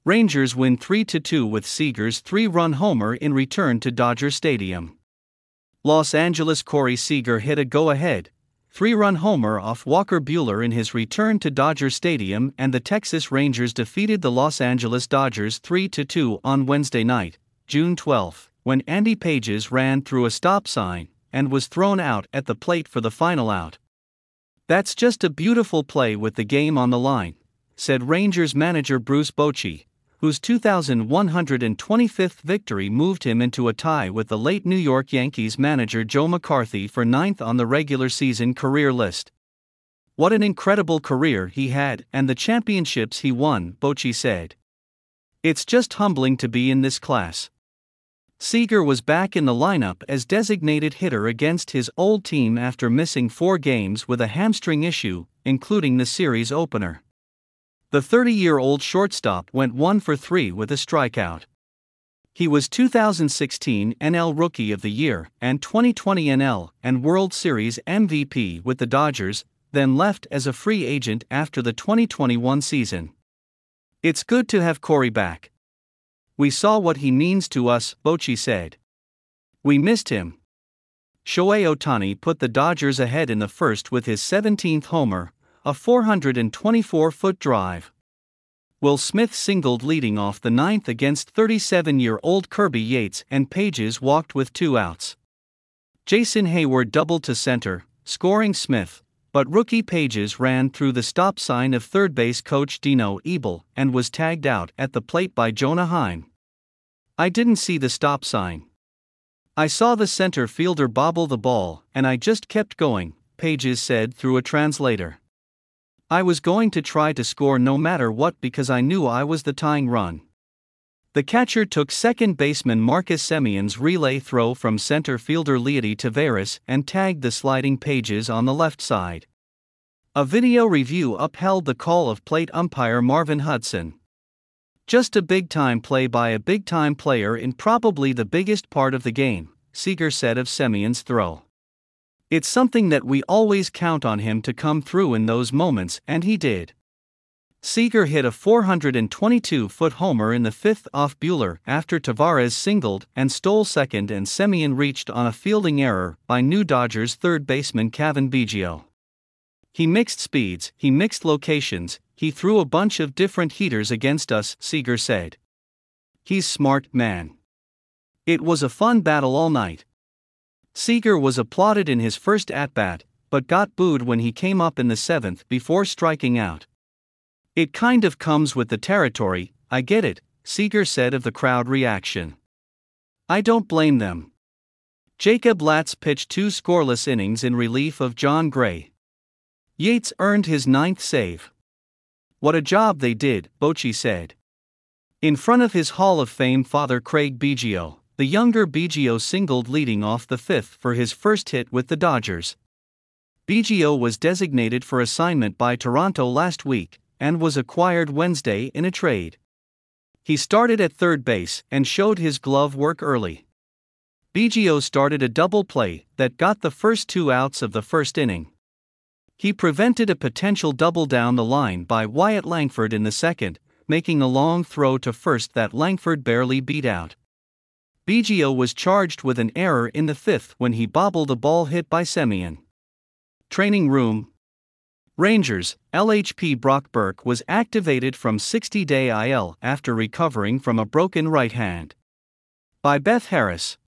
Rangers win 3-2 with Seager's 3-run homer in return to Dodger Stadium. Los Angeles Corey Seager hit a go-ahead 3-run homer off Walker Buehler in his return to Dodger Stadium, and the Texas Rangers defeated the Los Angeles Dodgers 3-2 on Wednesday night, June 12, when Andy Pages ran through a stop sign and was thrown out at the plate for the final out. "That's just a beautiful play with the game on the line," said Rangers manager Bruce Bochy, whose 2,125th victory moved him into a tie with the late New York Yankees manager Joe McCarthy for 9th on the regular season career list. "What an incredible career he had and the championships he won," Bochy said. "It's just humbling to be in this class." Seager was back in the lineup as designated hitter against his old team after missing 4 games with a hamstring issue, including the series opener. The 30-year-old shortstop went 1 for 3 with a strikeout. He was 2016 NL Rookie of the Year and 2020 NL and World Series MVP with the Dodgers, then left as a free agent after the 2021 season. "It's good to have Corey back. We saw what he means to us," Bochy said. "We missed him." Shohei Ohtani put the Dodgers ahead in the first with his 17th homer, a 424-foot drive. Will Smith singled leading off the 9th against 37-year-old Kirby Yates, and Pages walked with 2 outs. Jason Hayward doubled to center, scoring Smith, but rookie Pages ran through the stop sign of third base coach Dino Ebel and was tagged out at the plate by Jonah Heim. "I didn't see the stop sign. I saw the center fielder bobble the ball and I just kept going," Pages said through a translator. "I was going to try to score no matter what because I knew I was the tying run." The catcher took second baseman Marcus Semion's relay throw from center fielder Leody Taveras and tagged the sliding Pages on the left side. A video review upheld the call of plate umpire Marvin Hudson. "Just a big-time play by a big-time player in probably the biggest part of the game," Seager said of Semion's throw. "It's something that we always count on him to come through in those moments, and he did." Seager hit a 422-foot homer in the 5th off Buehler after Taveras singled and stole second, and Semien reached on a fielding error by new Dodgers third baseman Cavan Biggio. "He mixed speeds, he mixed locations, he threw a bunch of different heaters against us," Seager said. "He's smart, man. It was a fun battle all night." Seager was applauded in his first at-bat, but got booed when he came up in the 7th before striking out. "It kind of comes with the territory, I get it," Seager said of the crowd reaction. "I don't blame them." Jacob Latz pitched 2 scoreless innings in relief of John Gray. Yates earned his 9th save. "What a job they did," Bochy said. In front of his Hall of Fame father Craig Biggio, the younger Biggio singled leading off the 5th for his first hit with the Dodgers. Biggio was designated for assignment by Toronto last week and was acquired Wednesday in a trade. He started at third base and showed his glove work early. Biggio started a double play that got the first 2 outs of the first inning. He prevented a potential double down the line by Wyatt Langford in the 2nd, making a long throw to first that Langford barely beat out. Biggio was charged with an error in the 5th when he bobbled a ball hit by Semien. Training room. Rangers, LHP Brock Burke was activated from 60-day IL after recovering from a broken right hand. By Beth Harris.